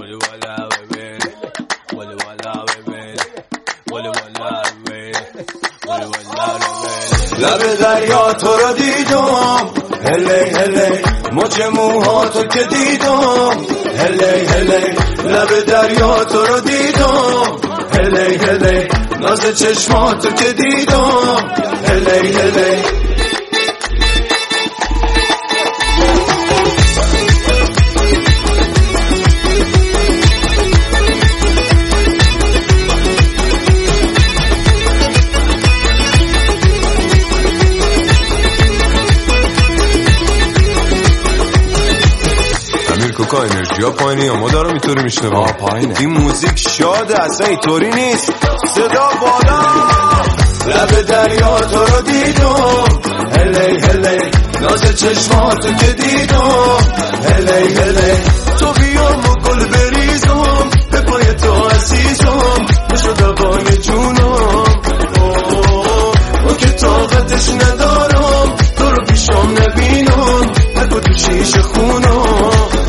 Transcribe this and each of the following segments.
لب دریا تو رو دیدم، هلی هلی مچ موهاتو که دیدم، هلی هلی لب دریا تو رو دیدم، هلی هلی ناز چشماتو که دیدم، هلی هلی کوکا انرژی ها پایینه یا ما دارم اینطوری میشنم؟ پایینه. این موزیک شاده، اصلا اینطوری نیست. صدا بالا. لب دریا تو رو دیدم، هلی هلی ناز چشماتو که دیدم، هلی هلی تو بیام و گل بریزم به پای تو عزیزم، نشد دوای جونم، او که طاقتش ندارم تو رو پیشم نبینم، نگو تو شیشه خونم،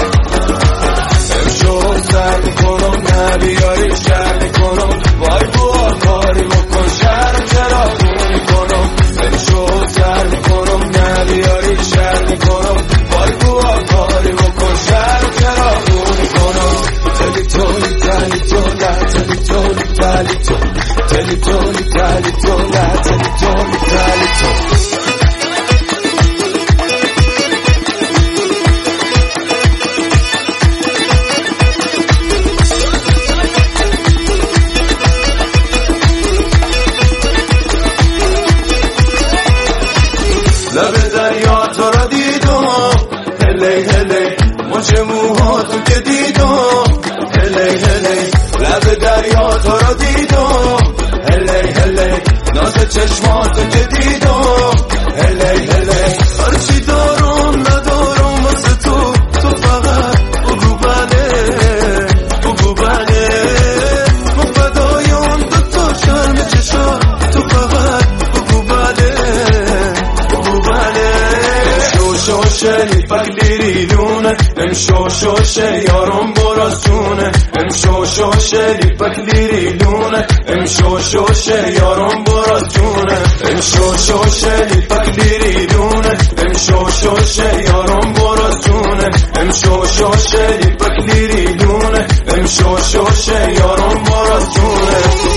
امشو سر میکنم نبیاری شر میکنم، وای بوا کاری بکن شرم چرا خونی کنم، امشو سر میکنم نبیاری شر میکنم، وای بوا کاری بکن شرم چرا خونی کنم، تلی تولی تلی تو نه تلی تولی تلی تو، تلی تولی تلی تو نه تلی تولی تلی تو. لب دریا تو رو دیدم، هلی هلی مچ موهاتو که دیدم، هلی هلی لب دریا تو رو دیدم، هلی هلی ناز چشماتو که دیدم، هلی هلی هرچی دارم ندارم واسه تو، تو فقط بگو بله بگو بله، من فدایم دوتا شرم چشا، تو فقط بگو بله شوشه پکلیری لونه، ام شوشه یارم براز جونه، ام شوشه پکلیری لونه، ام شوشه یارم براز جونه، ام شوشه پکلیری لونه، ام شوشه یارم براز جونه، ام شوشه پکلیری لونه، ام شوشه یارم براز جونه.